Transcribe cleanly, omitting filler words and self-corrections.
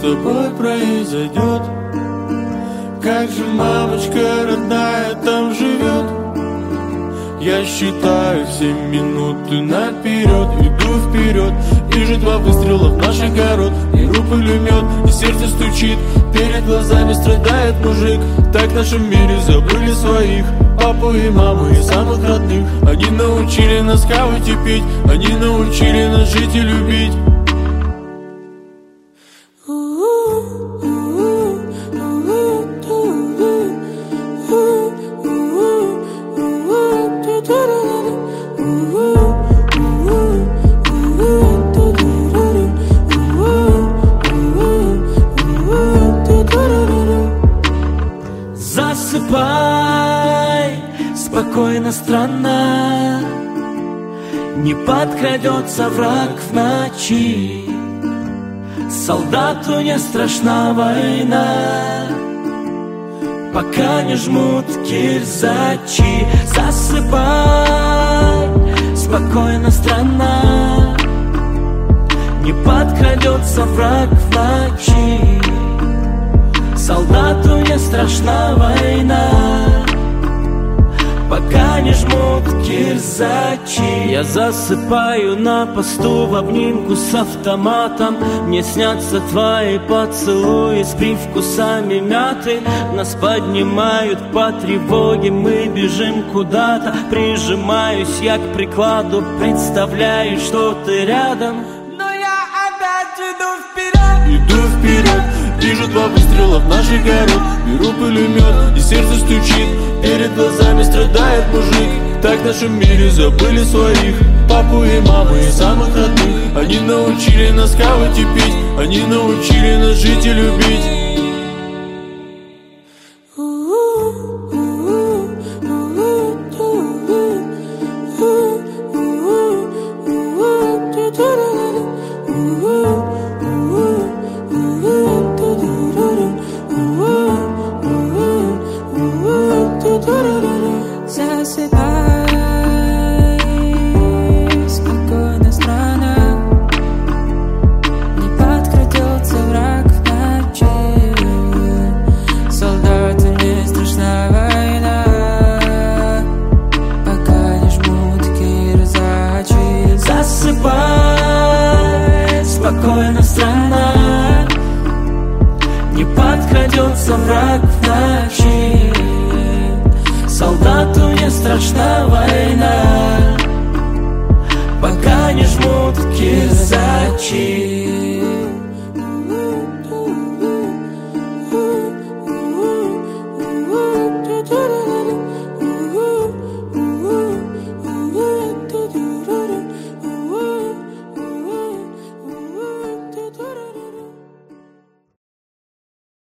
тобой произойдет. Как же мамочка родная там живет? Я считаю все минуты наперед, иду вперед. Вижу два выстрела в наш огород, беру пулемет, и сердце стучит. Перед глазами страдает мужик. Так в нашем мире забыли своих папу и маму и самых родных. Они научили нас хавать и пить, они научили нас жить и любить. Засыпай, спокойно, страна, не подкрадется враг в ночи. Солдату не страшна война, пока не жмут кирзачи. Засыпай, спокойно, страна, не подкрадется враг в ночи. Солдату не страшна война, пока не жмут кирзачи. Я засыпаю на посту в обнимку с автоматом. Мне снятся твои поцелуи с привкусами мяты. Нас поднимают по тревоге, мы бежим куда-то. Прижимаюсь я к прикладу, представляю, что ты рядом. Но я опять иду вперед. Иду вперед. Вижу два выстрела в наш огород, беру пулемет, и сердце стучит. Перед глазами страдает мужик. Так в нашем мире забыли своих папу и маму и самых родных. Они научили нас хавать и пить, они научили нас жить и любить. Засыпай, спокойно, страна, не подкрадется враг в ночи. Солдату не страшна война, пока не жмут кирзачи. Засыпай, спокойно, страна, не подкрадется враг в ночи. Солдату не страшна война, пока не жмут кирзачи.